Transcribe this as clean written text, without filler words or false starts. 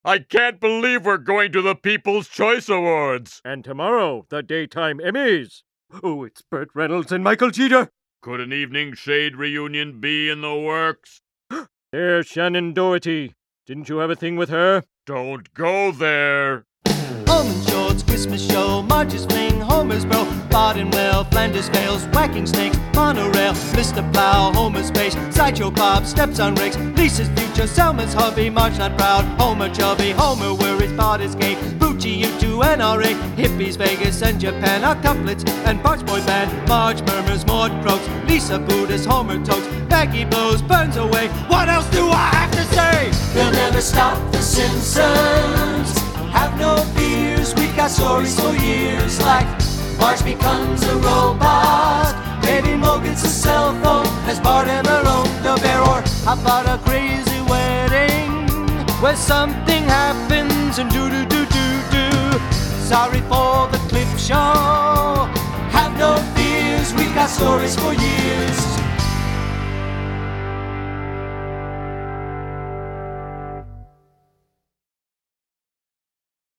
I can't believe we're going to the People's Choice Awards. And tomorrow, the Daytime Emmys. Oh, it's Burt Reynolds and Michael Cheater. Could an Evening Shade reunion be in the works? There's Shannon Doherty. Didn't you have a thing with her? Don't go there. Almond Shorts, Christmas Show, Marge's Fling, Homer's Bro, Bardinwell, Flanders Fails, Whacking Snakes, Monorail, Mr. Plow, Homer's Space, Sideshow Bob, Steps on Rakes, Lisa's Future, Selma's Hobby, Marge Not Proud, Homer Chubby, Homer Worries, Bart Escape, Bucci, U2, NRA, Hippies, Vegas, and Japan, Our Couplets, and Bart's Boy Band, Marge Murmurs, Maud croaks, Lisa Buddhist, Homer Totes, Maggie blows, burns away, what else do I have to say? They'll never stop the Simpsons. Have no fears, we got stories for years. Like Marge becomes a robot, Baby Mo gets a cell phone, has Bart ever owned a bear? Or how about a crazy wedding where something happens and do-do-do-do-do? Sorry for the clip show. Have no fears, we got stories for years.